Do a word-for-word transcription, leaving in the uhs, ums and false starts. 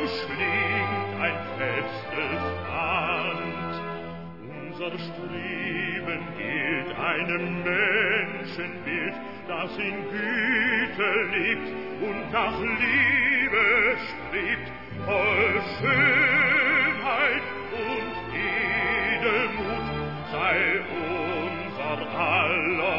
umschlingt ein festes Band. Unser Streben gilt einem Menschenbild, das in Güte lebt und nach Liebe strebt, voll Schönheit und Edelmut sei unser aller